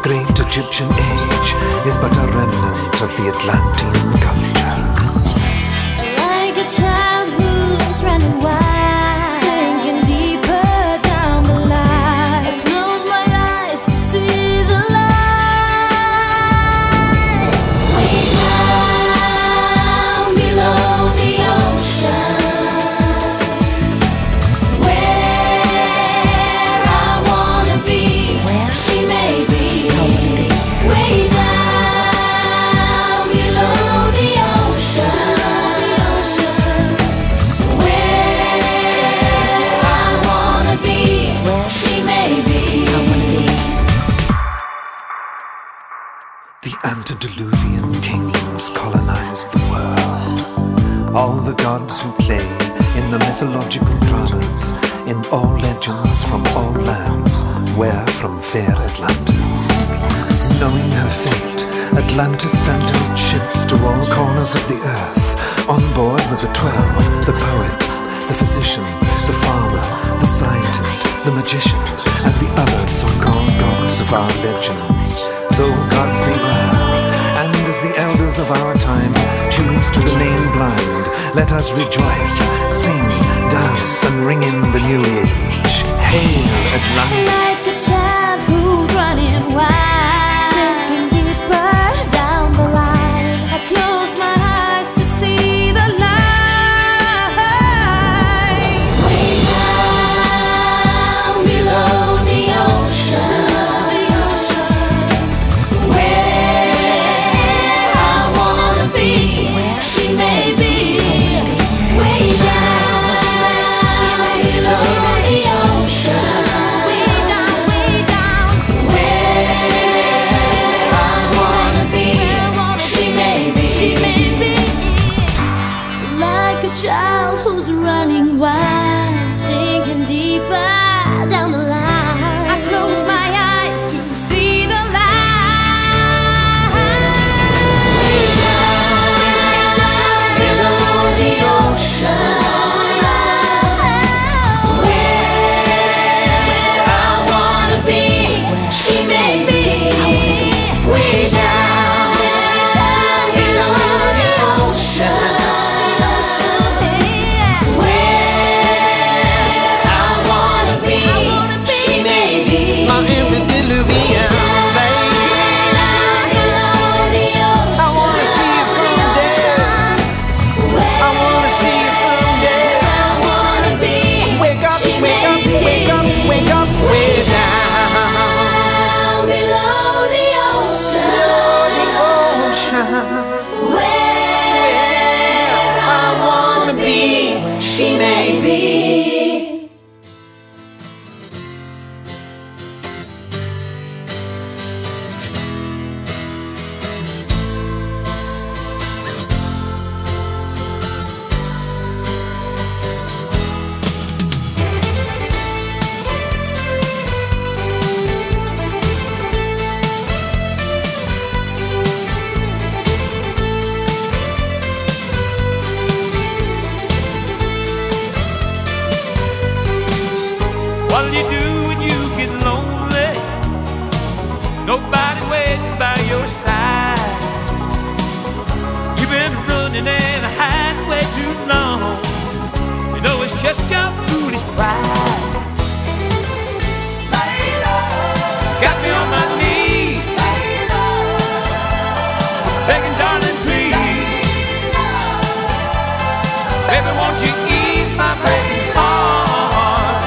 great Egyptian age is but a remnant of the Atlantean culture. Like a child who's running wild, sinking deeper down the line. I close my eyes to see the light. Way down below the ocean, where I wanna be, where she may be. Way down below the ocean, where I wanna be, where she may be. The antediluvian kings colonized the world. All the gods who play in the mythological dramas, in all legends from all lands, were from fair Atlantis. Knowing her fate, Atlantis sent out ships to all corners of the earth. On board were the 12, the poet, the physician, the farmer, the scientist, the magician, and the other so-called gods of our legends. Though gods they were, and as the elders of our time choose to remain blind, let us rejoice, sing, dance, and ring in the new age. Hail Atlantis! Like a child who's running wild, sinking deeper down the line. I close my eyes to see the light. Way down below the ocean, where I wanna be, where she may be. Way down below the ocean, where I wanna be, she may be. Like a child who's running wild, sinking deeper down the line. I close my eyes to see the light. Way down below the ocean, where I wanna be, she may be. Way down below the ocean, where I wanna be, she may be. My antediluvian baby, I wanna see you someday. I wanna see you someday. Wake up, wake up, wake up, wake up, way down Below the ocean, where I wanna be, she may be. What'll you do when you get lonely? Nobody waiting by your side. You've been running and hiding way too long. You know it's just your foolish pride. Got me on my knees, begging, darling, please. Baby, won't you ease my breaking heart?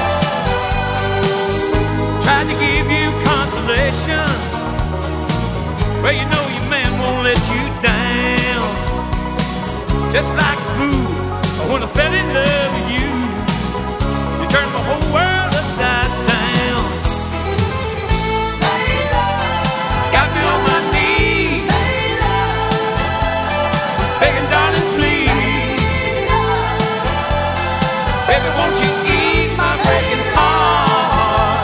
Tried to give you consolation, well, you know your man won't let you down. Just like a fool, when I fell in love with you, you turned my whole world upside down. Got me on my knees, begging, darling, please. Baby, won't you ease my breaking heart?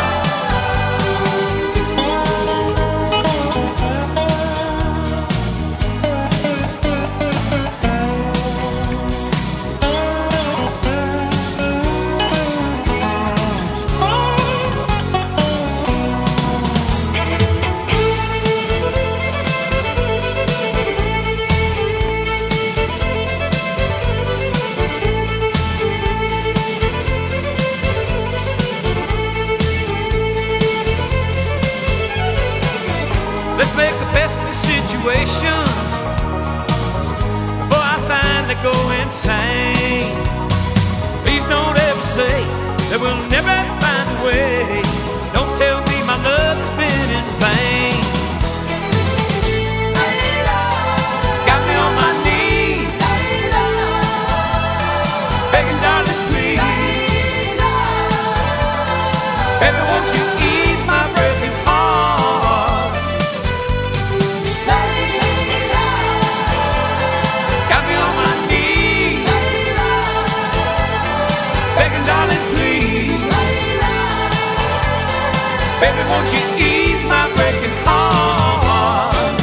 that will never find a way. Don't tell me my love has been in vain. Got me on my knees, begging, darling, please. Baby, won't you ease my breaking heart? Got me on my knees, begging, darling, please. Baby, won't you ease my breaking heart?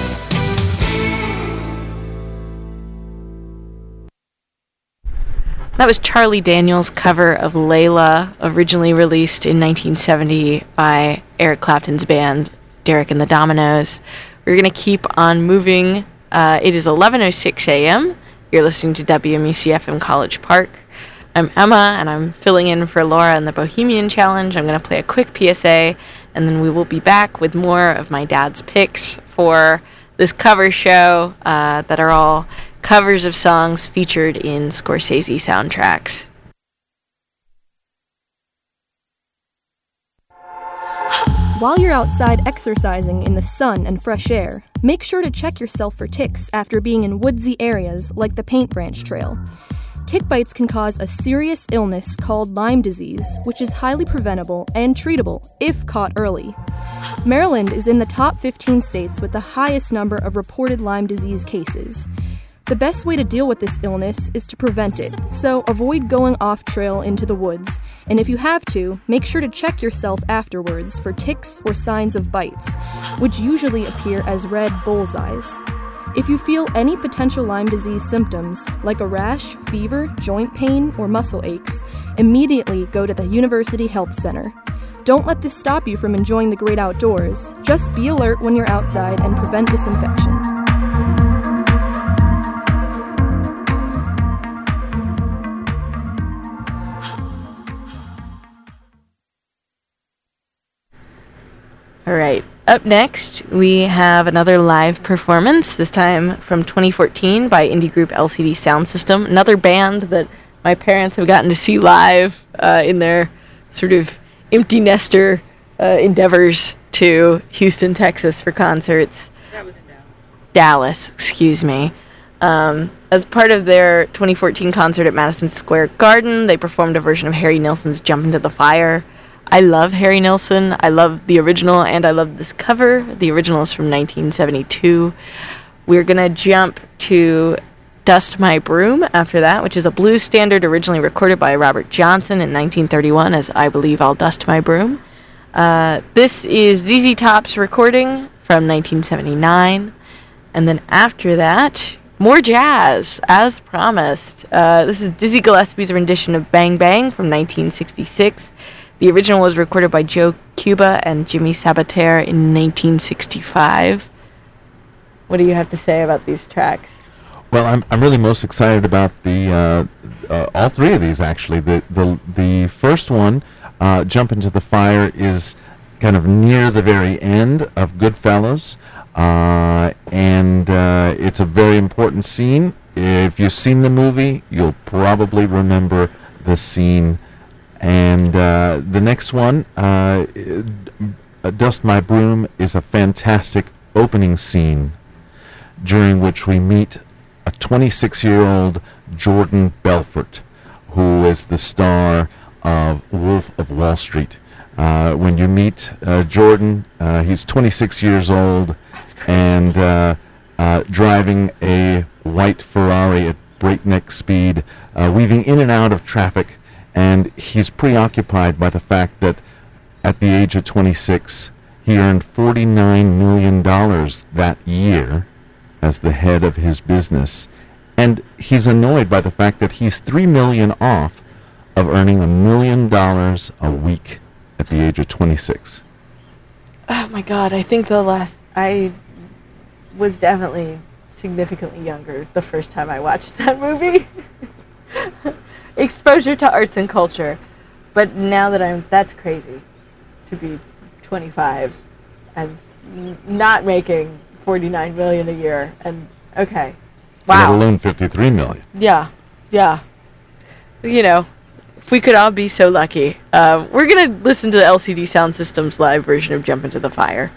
That was Charlie Daniels' cover of Layla, originally released in 1970 by Eric Clapton's band, Derek and the Dominoes. We're going to keep on moving. It is 11:06 a.m. You're listening to WMUC-FM College Park. I'm Emma, and I'm filling in for Laura in the Bohemian Challenge. I'm going to play a quick PSA, and then we will be back with more of my dad's picks for this cover show that are all covers of songs featured in Scorsese soundtracks. While you're outside exercising in the sun and fresh air, make sure to check yourself for ticks after being in woodsy areas like the Paint Branch Trail. Tick bites can cause a serious illness called Lyme disease, which is highly preventable and treatable if caught early. Maryland is in the top 15 states with the highest number of reported Lyme disease cases. The best way to deal with this illness is to prevent it, so avoid going off trail into the woods, and if you have to, make sure to check yourself afterwards for ticks or signs of bites, which usually appear as red bullseyes. If you feel any potential Lyme disease symptoms, like a rash, fever, joint pain, or muscle aches, immediately go to the University Health Center. Don't let this stop you from enjoying the great outdoors. Just be alert when you're outside and prevent this infection. All right. Up next, we have another live performance, this time from 2014 by indie group LCD Sound System, another band that my parents have gotten to see live in their sort of empty nester endeavors to Houston, Texas for concerts. That was in Dallas. Dallas, excuse me. As part of their 2014 concert at Madison Square Garden, they performed a version of Harry Nilsson's Jump Into the Fire. I love Harry Nilsson. I love the original, and I love this cover. The original is from 1972. We're going to jump to Dust My Broom after that, which is a blues standard originally recorded by Robert Johnson in 1931 as I Believe I'll Dust My Broom. This is ZZ Top's recording from 1979. And then after that, more jazz, as promised. This is Dizzy Gillespie's rendition of Bang Bang from 1966. The original was recorded by Joe Cuba and Jimmy Sabater in 1965. What do you have to say about these tracks? Well, I'm really most excited about the all three of these actually. The first one, Jump Into the Fire, is kind of near the very end of Goodfellas, and it's a very important scene. If you've seen the movie, you'll probably remember the scene. And the next one, Dust My Broom, is a fantastic opening scene during which we meet a 26-year-old Jordan Belfort, who is the star of Wolf of Wall Street. When you meet Jordan, he's 26 years old and driving a white Ferrari at breakneck speed, weaving in and out of traffic. And he's preoccupied by the fact that at the age of 26, he earned $49 million that year as the head of his business. And he's annoyed by the fact that he's $3 million off of earning $1 million a week at the age of 26. Oh my God, I think I was definitely significantly younger the first time I watched that movie. Exposure to arts and culture. But now that that's crazy to be 25 and not making $49 million a year. And okay. Wow. Let alone $53 million. Yeah. You know, If we could all be so lucky. We're going to listen to the LCD Sound System's live version of Jump Into the Fire.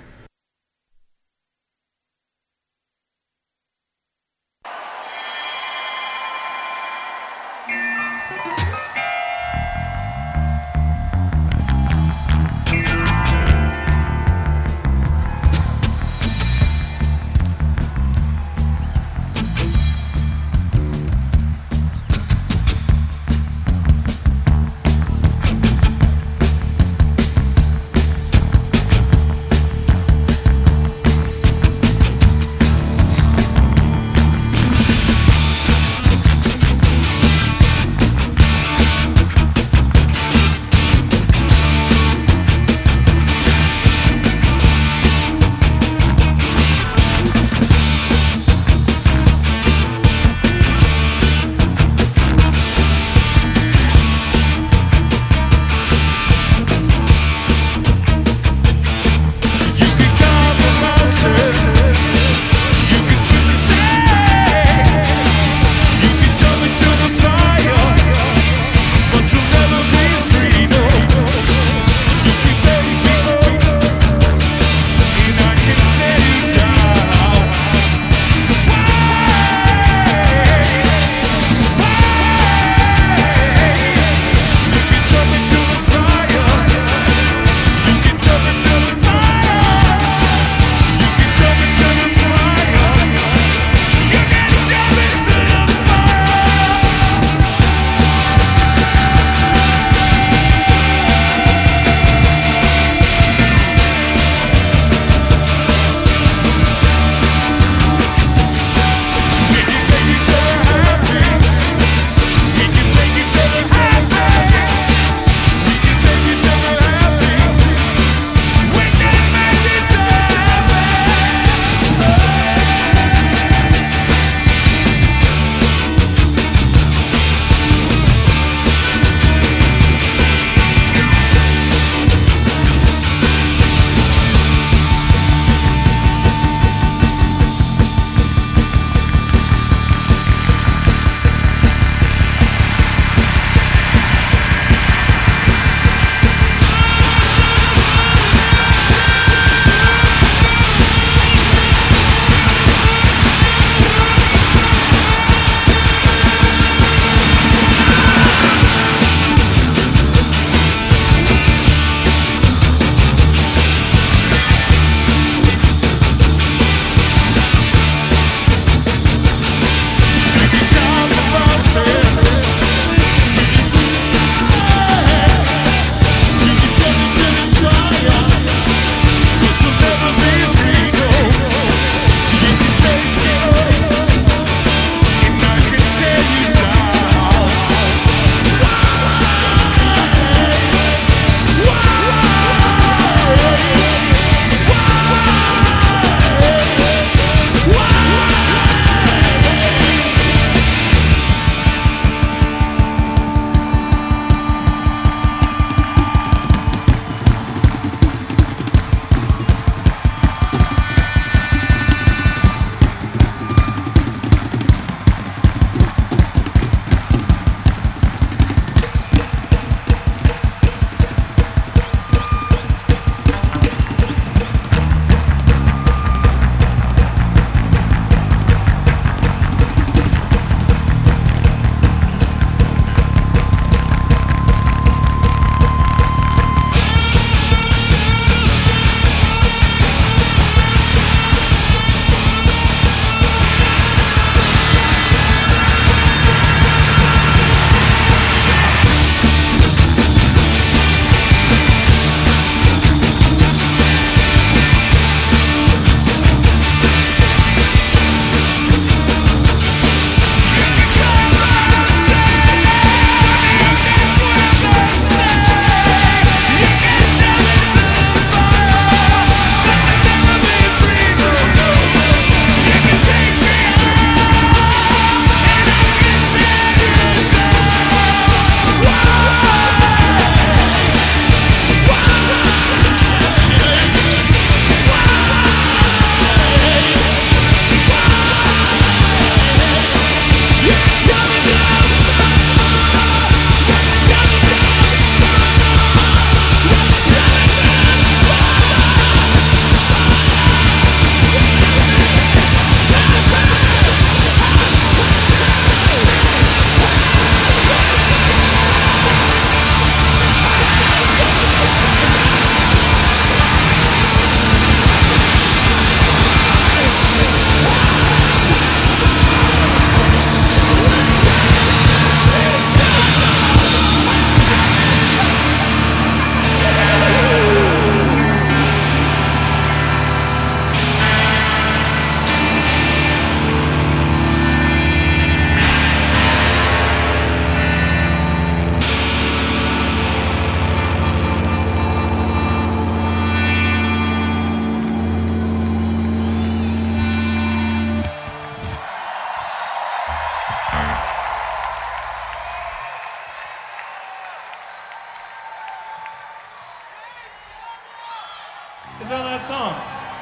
It's our last song.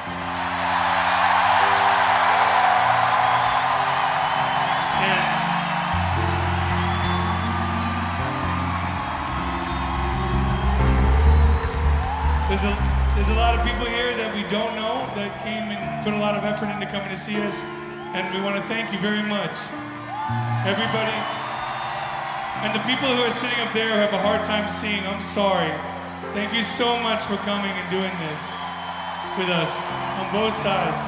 There's a lot of people here that we don't know that came and put a lot of effort into coming to see us, and we want to thank you very much. Everybody, and the people who are sitting up there who have a hard time seeing, I'm sorry. Thank you so much for coming and doing this with us on both sides.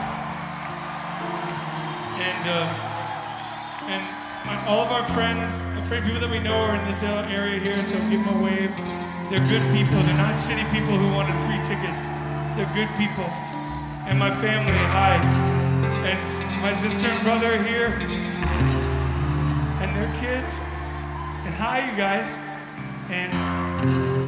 And all of our friends, people that we know are in this area here, so give them a wave. They're good people. They're not shitty people who wanted free tickets. They're good people. And my family, hi. And my sister and brother are here. And their kids. And hi, you guys. And...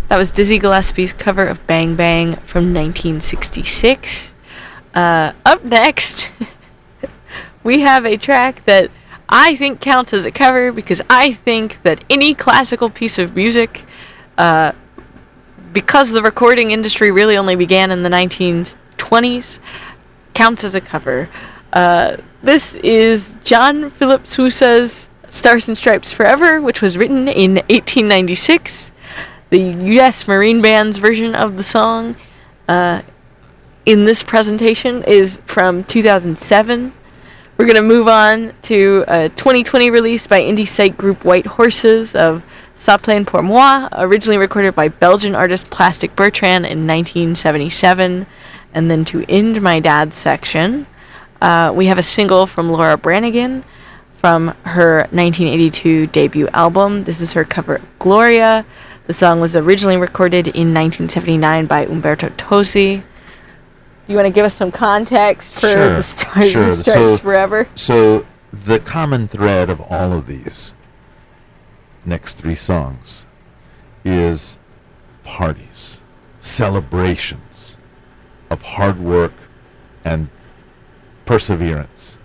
That was Dizzy Gillespie's cover of Bang Bang from 1966. Up next, we have a track that I think counts as a cover because I think that any classical piece of music, because the recording industry really only began in the 1920s, counts as a cover. This is John Philip Sousa's Stars and Stripes Forever, which was written in 1896. The U.S. Marine Band's version of the song in this presentation is from 2007. We're going to move on to a 2020 release by indie psych group White Horses of Ça Plaine pour moi, originally recorded by Belgian artist Plastic Bertrand in 1977. And then to end my dad's section, we have a single from Laura Branigan from her 1982 debut album. This is her cover of Gloria. The song was originally recorded in 1979 by Umberto Tozzi. You want to give us some context for the Stars and Stripes Forever? So the common thread of all of these next three songs is parties, celebrations of hard work and perseverance.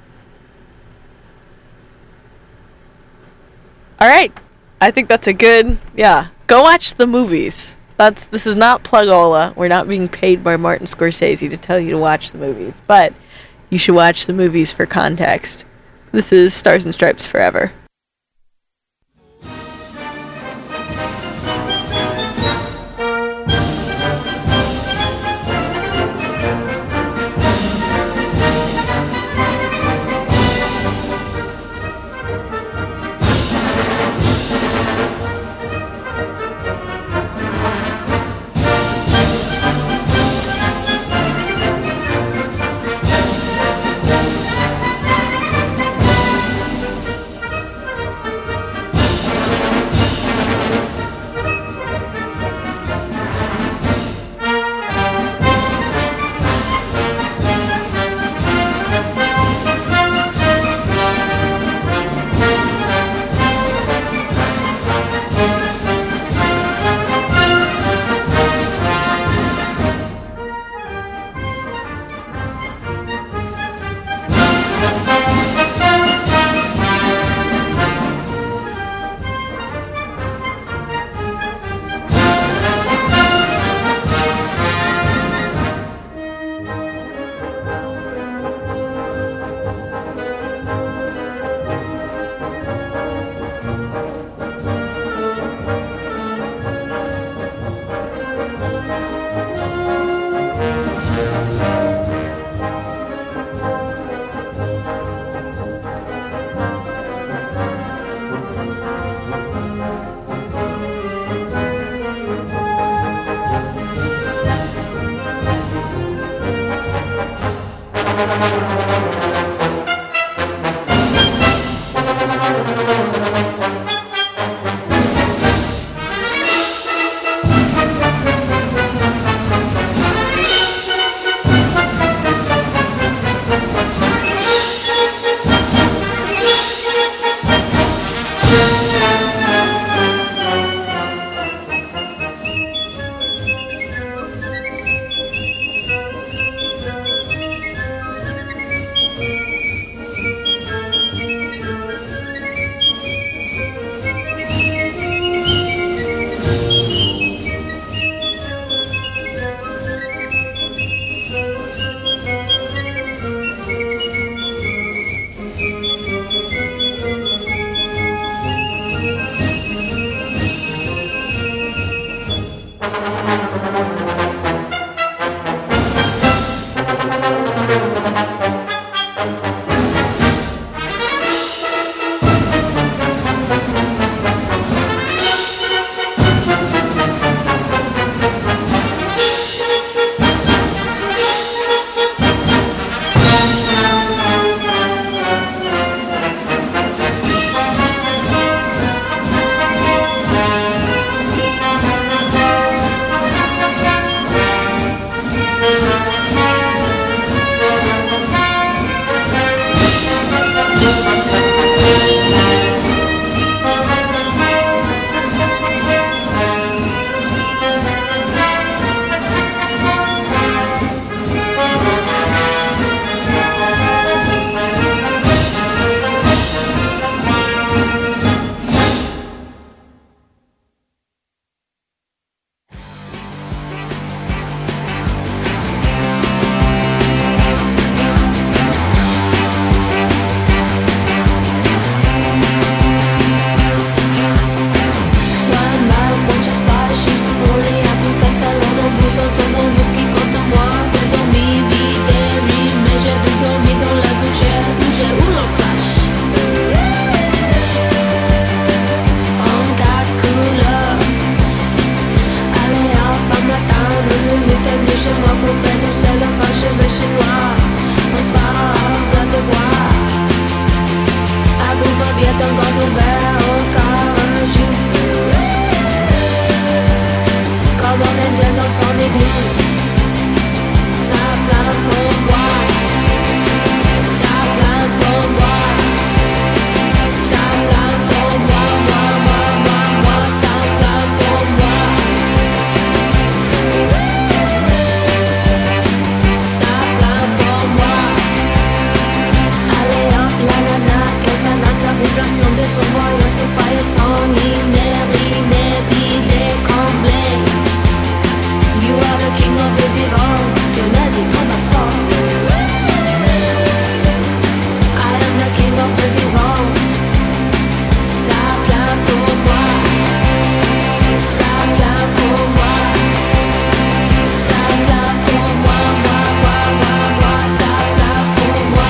All right. I think that's a good, go watch the movies. This is not Plugola. We're not being paid by Martin Scorsese to tell you to watch the movies, but you should watch the movies for context. This is Stars and Stripes Forever. indien dans son igloo. Ça plaint pour moi. Ça plaint pour moi. Ça plaint pour moi, moi. Ça plaint pour moi. Ça plaint pour moi. Allez hop, la nana, quelle banane, la vibration de son voyant se paille sans inévidé, comblé. You are the king of the divine, que l'a dit ton basson. I am the king of the divine. Ça plaint pour moi. Ça plaint pour moi. Ça plaint pour moi, moi. Ça plaint pour moi.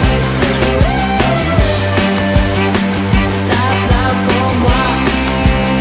Ça plaint pour moi.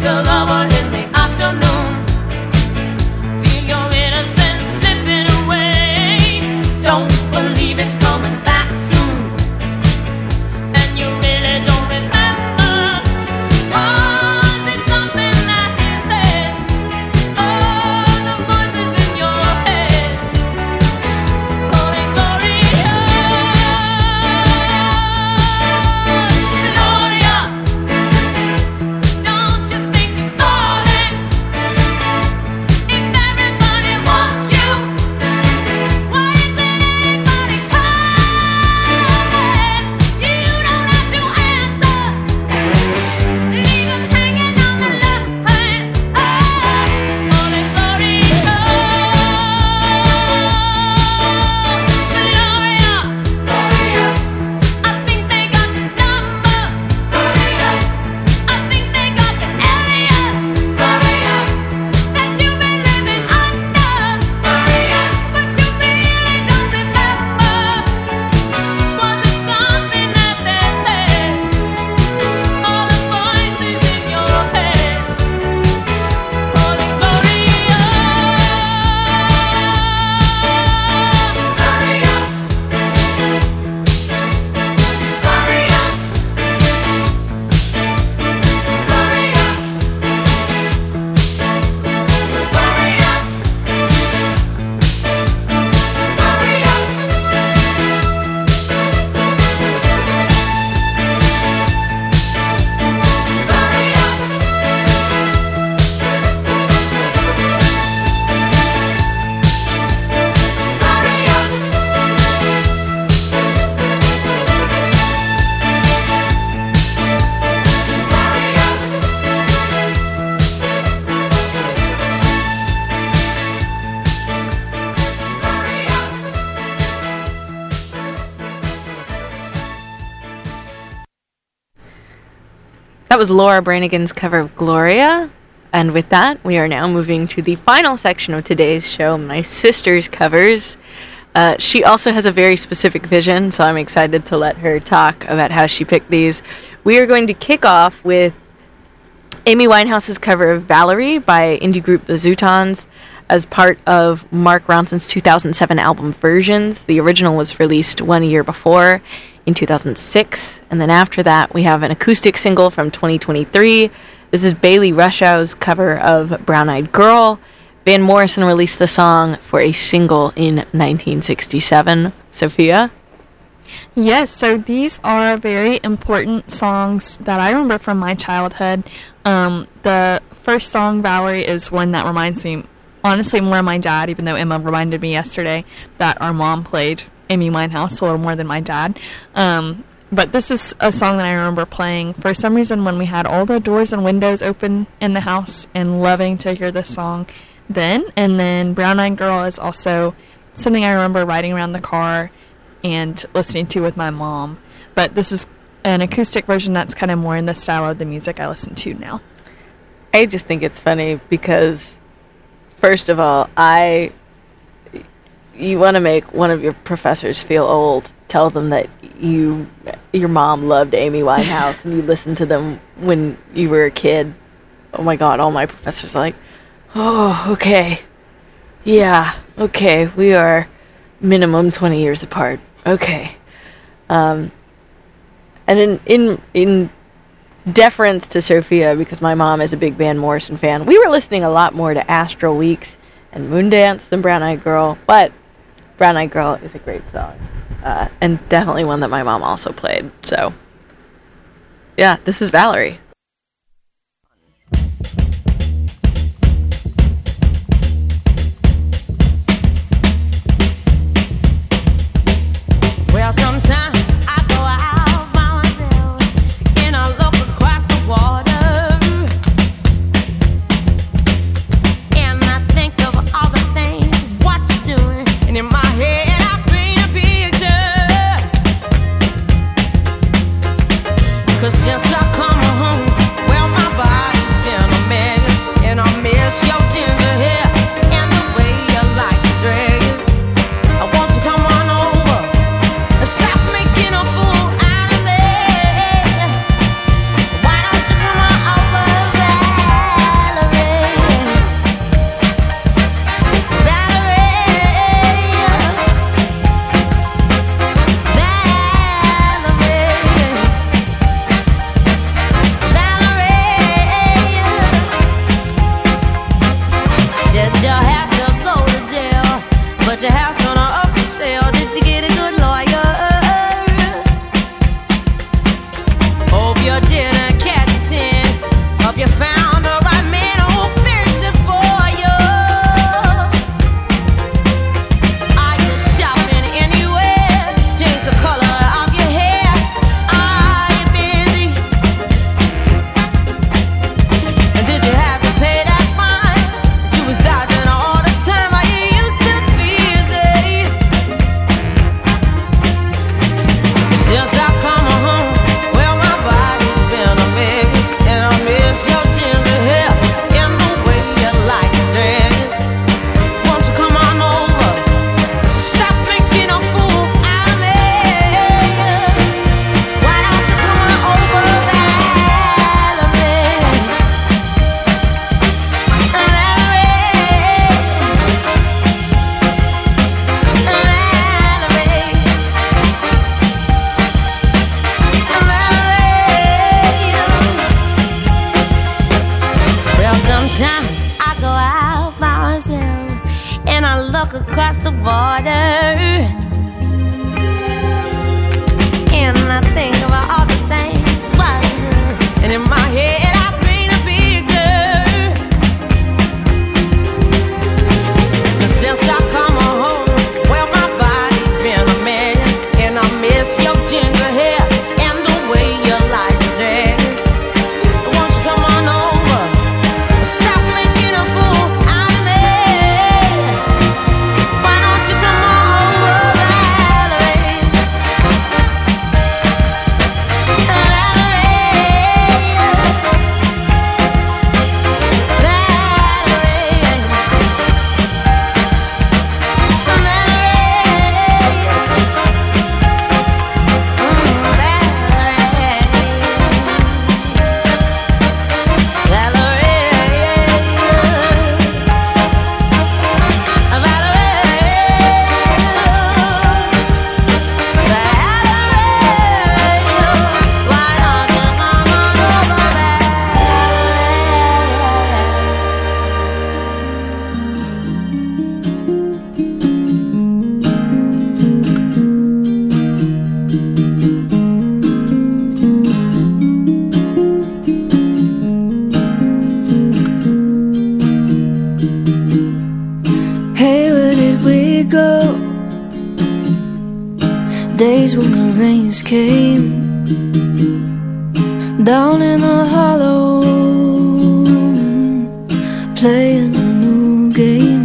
your lover in the afternoon. Feel your innocence slipping away. Don't believe it's coming back soon. And you really don't remember. Was it something that he said? Oh, the voices in your head calling Gloria. Gloria, don't you think you're falling? If everybody wants you, why isn't anybody calling? You don't have to answer. Leave them hanging on the line. Calling Gloria. Gloria, I think they got your number. I think they got the alias that you've been living under. But you really don't remember. Was it something that they said? All the voices in your head calling Gloria. That was Laura Branigan's cover of Gloria. And with that, we are now moving to the final section of today's show, my sister's covers. She also has a very specific vision, so I'm excited to let her talk about how she picked these. We are going to kick off with Amy Winehouse's cover of Valerie by indie group The Zootons as part of Mark Ronson's 2007 album Versions. The original was released 1 year before, in 2006, and then after that we have an acoustic single from 2023. This is Bailey Rushow's cover of Brown Eyed Girl. Van Morrison released the song for a single in 1967. Sophia? Yes, so these are very important songs that I remember from my childhood. The first song, Valerie, is one that reminds me, honestly, more of my dad, even though Emma reminded me yesterday that our mom played Amy Winehouse a little more than my dad. But this is a song that I remember playing for some reason when we had all the doors and windows open in the house, and loving to hear this song then. And then Brown Eyed Girl is also something I remember riding around the car and listening to with my mom. But this is an acoustic version that's kind of more in the style of the music I listen to now. I just think it's funny because, first of all, you want to make one of your professors feel old, tell them that your mom loved Amy Winehouse and you listened to them when you were a kid. Oh my god, all my professors are like, oh, okay. Yeah, okay, we are minimum 20 years apart. Okay. And in deference to Sophia, because my mom is a big Van Morrison fan, we were listening a lot more to Astral Weeks and Moondance than Brown Eyed Girl, but Brown Eyed Girl is a great song. And definitely one that my mom also played. So, yeah, this is Valerie. Well, sometimes I go out by myself and I look across the water, and I think of all the things what you're doing, and in my head I paint a picture. 'Cause since I come home Sometimes I go out by myself and I look across the border, and I think about all the things, and in my head I paint a picture. Since I come home, well, my body's been a mess, and I miss your ginger hair and the way you like to dress. Won't you come on over? Stop making a fool out of me. Why don't you come on over, Valerie? Hey, where did we go? Days when the rains came down in the hollow, playing a new game,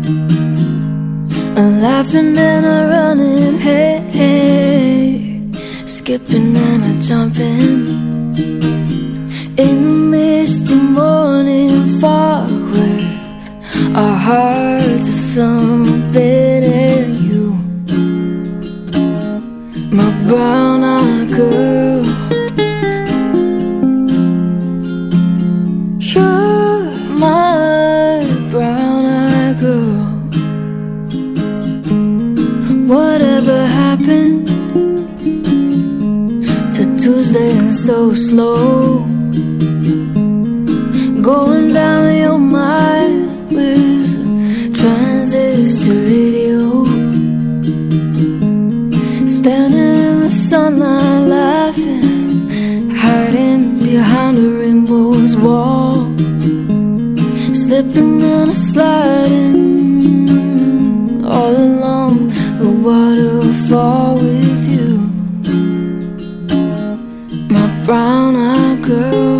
a laughing and a running, hey, hey, skipping and a jumping in the misty morning fog with our hearts are thumping, and you, my brown-eyed girl, you're my brown-eyed girl. Whatever happened to Tuesday and so slow, going down your mind with a transistor radio, standing in the sunlight laughing, hiding behind a rainbow's wall, slipping and sliding all along the waterfall with you, my brown-eyed girl.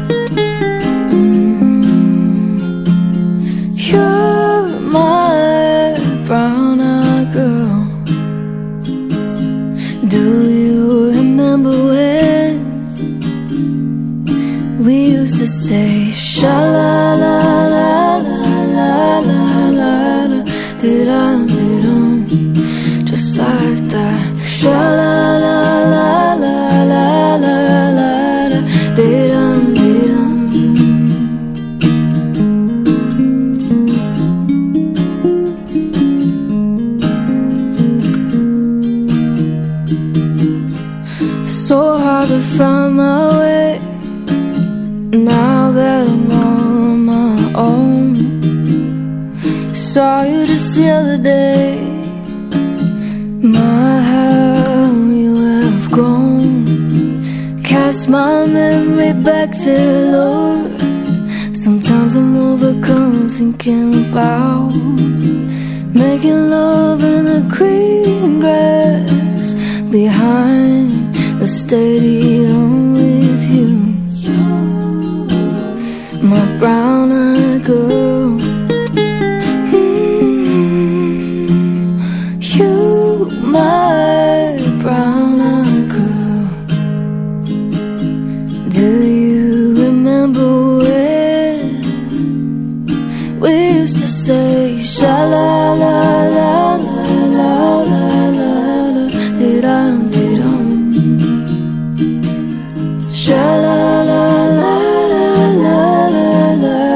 You're my brown-eyed girl. Do you remember when we used to say sha-la-la-la-la-la-la-la, did-dum, just like that, sha-la-la-la-la-la-la-la, did-dum. So hard to find my way now that I'm all on my own. Saw you just the other day, my how you have grown. Cast my memory back there, Lord. Sometimes I'm overcome thinking about making love in the green grass behind the stadium with you, my brown-eyed girl. You, my brown-eyed girl. Do you remember when we used to say sha-la-la-la-la-la-la-la, did-dum, did-dum, sha-la-la-la-la-la-la-la.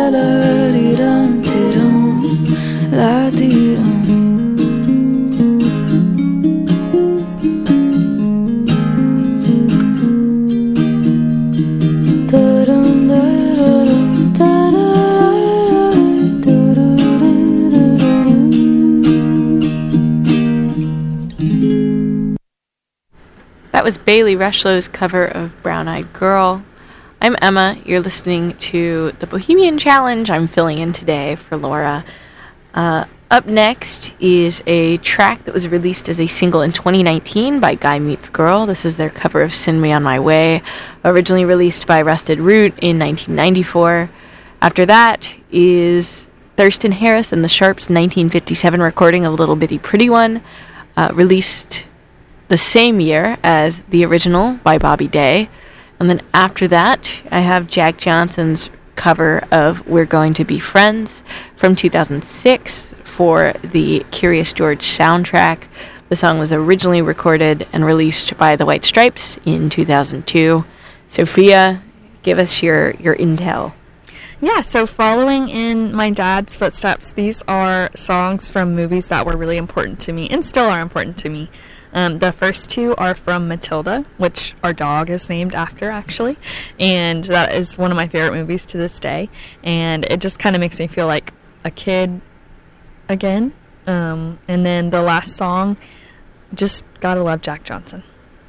That was Bailey Rushlow's cover of Brown Eyed Girl. I'm Emma. You're listening to the Bohemian Challenge. I'm filling in today for Laura. Up next is a track that was released as a single in 2019 by Guy Meets Girl. This is their cover of Send Me On My Way, originally released by Rusted Root in 1994. After that is Thurston Harris and the Sharps' 1957 recording of Little Bitty Pretty One, released the same year as the original by Bobby Day. And then after that, I have Jack Johnson's cover of We're Going to Be Friends from 2006 for the Curious George soundtrack. The song was originally recorded and released by the White Stripes in 2002. Sophia, give us your intel. Yeah, so following in my dad's footsteps, these are songs from movies that were really important to me and still are important to me. The first two are from Matilda, which our dog is named after, actually, and that is one of my favorite movies to this day, and it just kind of makes me feel like a kid again. And then the last song, just gotta love Jack Johnson.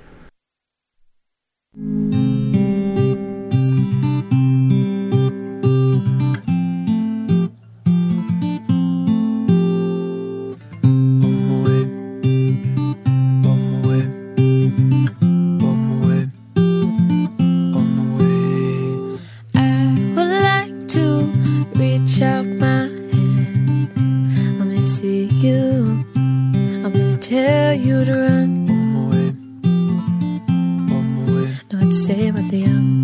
Tell you to run. Know what to say about the young.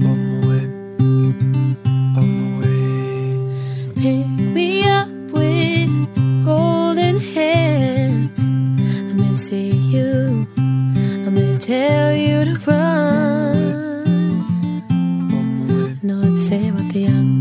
Pick me up with golden hands. I'm gonna see you. I'm gonna tell you to run. Know what to say about the young.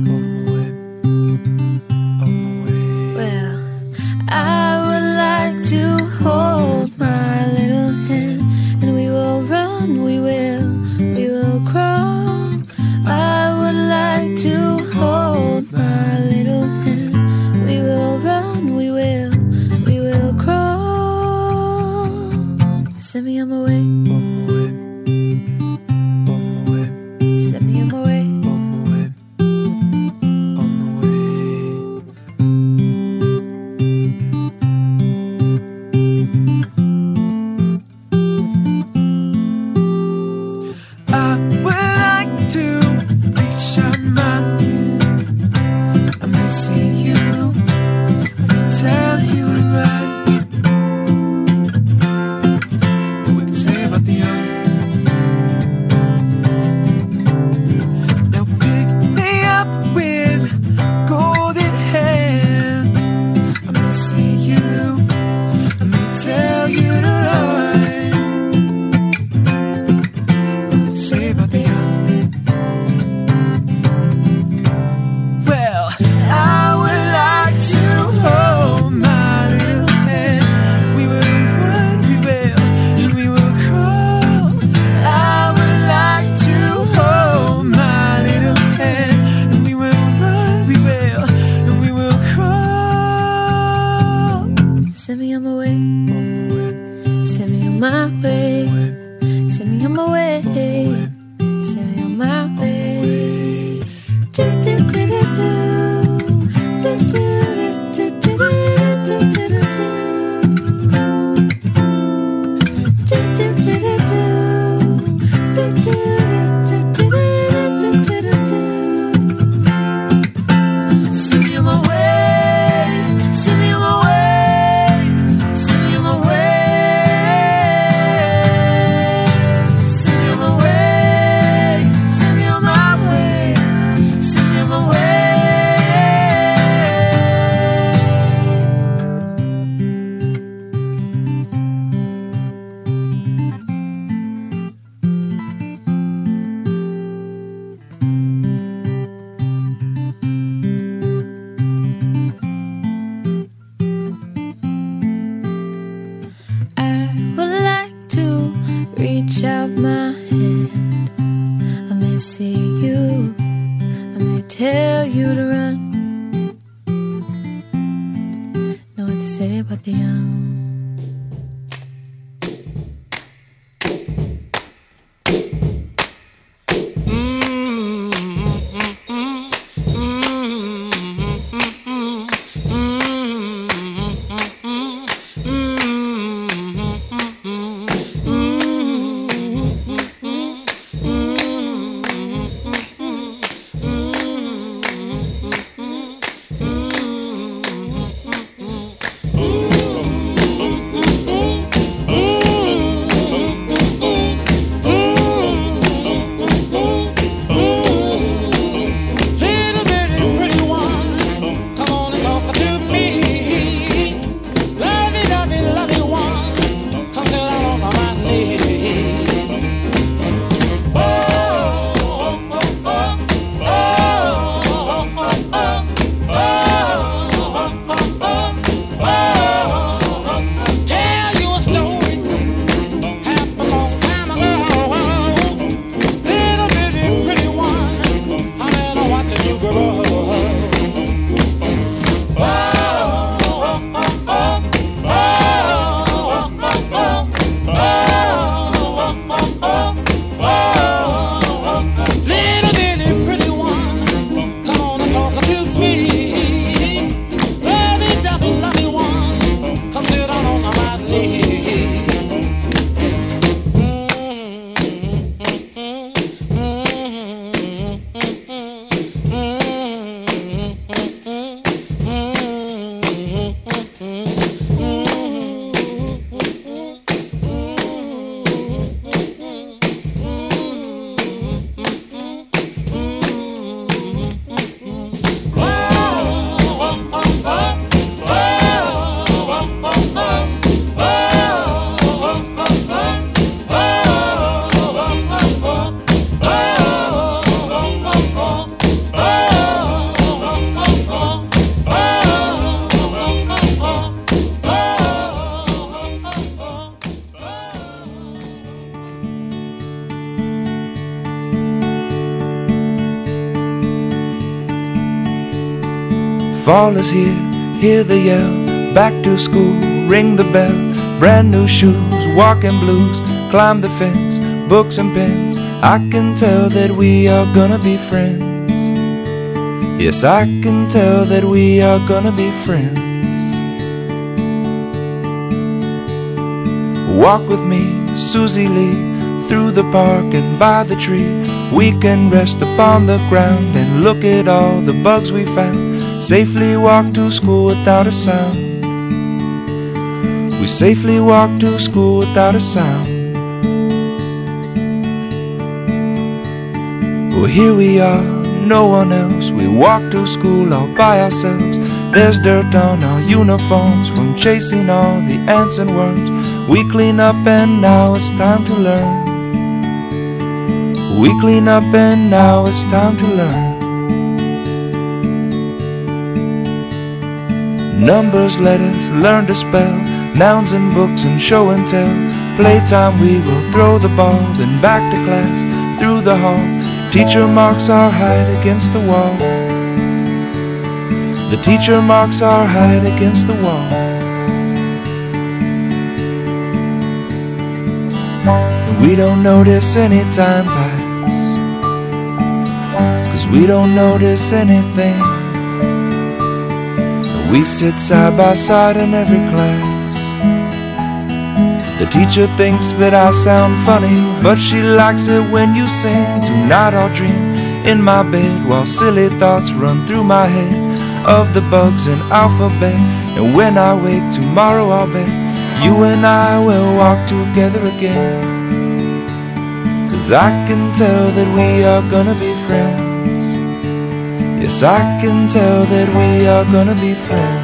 Well, I would like to hold my little hand, and we will run, we will crawl. I would like to hold my little hand. We will run, we will crawl. Send me on my way. Send me on my way. Send me on my way. Send me on my way. Send me on my way. Send me on my way. Do do do do do. Do do do do do do do do. Do do do do do. Do do do do do do do. Send me on my way. Send me on my way. Reach out my hand, I may see you, I may tell you to run. Know what to say about the young. Fall is here, hear the yell, back to school, ring the bell, brand new shoes, walking blues, climb the fence, books and pens. I can tell that we are gonna be friends. Yes, I can tell that we are gonna be friends. Walk with me, Susie Lee, through the park and by the tree. We can rest upon the ground and look at all the bugs we found. Safely walk to school without a sound. We safely walk to school without a sound. Well, here we are, no one else. We walk to school all by ourselves. There's dirt on our uniforms from chasing all the ants and worms. We clean up and now it's time to learn. We clean up and now it's time to learn. Numbers, letters, learn to spell, nouns and books and show and tell. Playtime we will throw the ball, then back to class, through the hall. Teacher marks our height against the wall. The teacher marks our height against the wall. And we don't notice any time pass, 'cause we don't notice anything. We sit side by side in every class. The teacher thinks that I sound funny, but she likes it when you sing. Tonight I'll dream in my bed while silly thoughts run through my head of the bugs in alphabet. And when I wake tomorrow I'll bet you and I will walk together again. 'Cause I can tell that we are gonna be friends. Yes, I can tell that we are gonna be friends.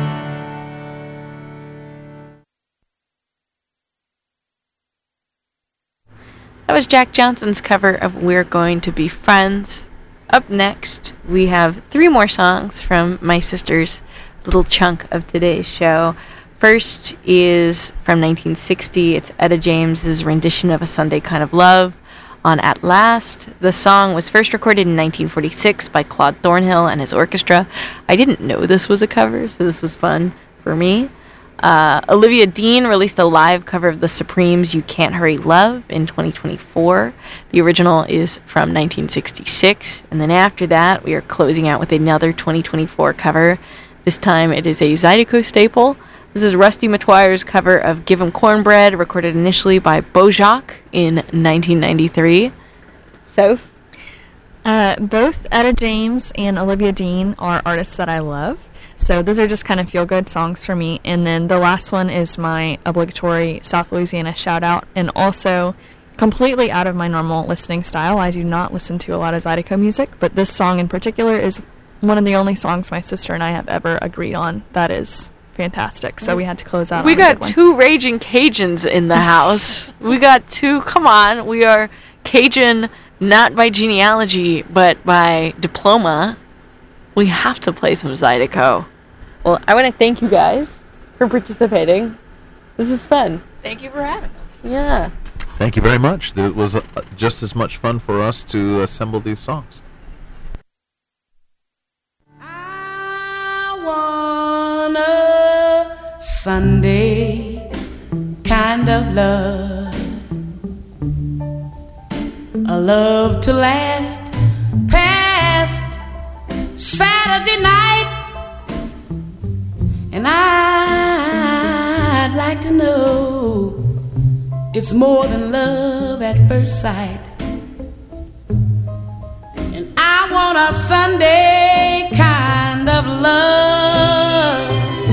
That was Jack Johnson's cover of We're Going to Be Friends. Up next, we have 3 more songs from my sister's little chunk of today's show. First is from 1960. It's Etta James's rendition of A Sunday Kind of Love on At Last. The song was first recorded in 1946 by Claude Thornhill and his orchestra. I didn't know this was a cover, so this was fun for me. Olivia Dean released a live cover of the Supremes' You Can't Hurry Love in 2024. The original is from 1966. And then after that, we are closing out with another 2024 cover. This time it is a Zydeco staple. This is Rusty Matoire's cover of Give 'Em Cornbread, recorded initially by Bojack in 1993. Soph? Both Etta James and Olivia Dean are artists that I love. So those are just kind of feel-good songs for me. And then the last one is my obligatory South Louisiana shout-out. And also, completely out of my normal listening style, I do not listen to a lot of Zydeco music, but this song in particular is one of the only songs my sister and I have ever agreed on. That is fantastic. So we had to close out. We got 2 Raging Cajuns in the house. We got 2. Come on. We are Cajun not by genealogy, but by diploma. We have to play some Zydeco. Well, I want to thank you guys for participating. This is fun. Thank you for having us. Yeah. Thank you very much. It was just as much fun for us to assemble these songs. I want a Sunday kind of love, a love to last past Saturday night, and I'd like to know it's more than love at first sight. And I want a Sunday kind of love.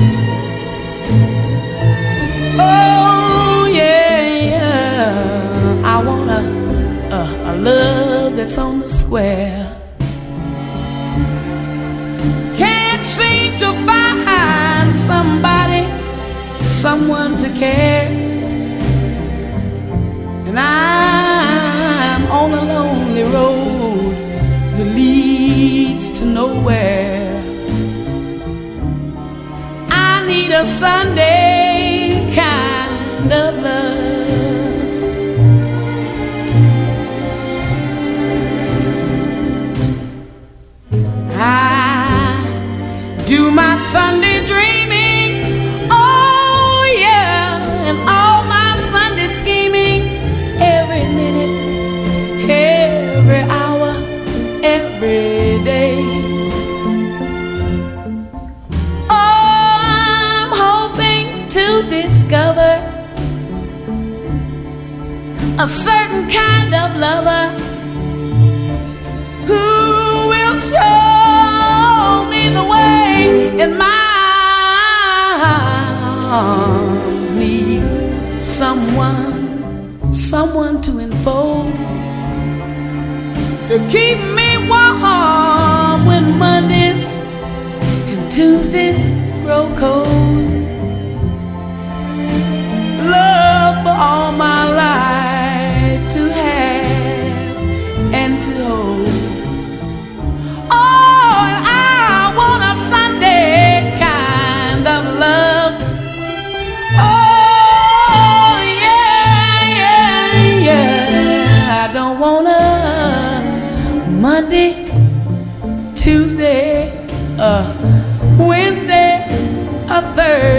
Oh yeah, yeah. I want a love that's on the square. Can't seem to find somebody, someone to care, and I'm on a lonely road that leads to nowhere. I need a Sunday kind of love. I do my Sunday dreaming, oh yeah, and all my Sunday scheming, every minute, every hour, every day. Oh, I'm hoping to discover a certain kind of lover who will show me the way, and my arms need someone to enfold, to keep me warm when Mondays and Tuesdays grow cold. Love for all my life to have and to hold. Oh, and I want a Sunday kind of love. Oh, yeah, yeah, yeah. I don't want a Monday, Tuesday,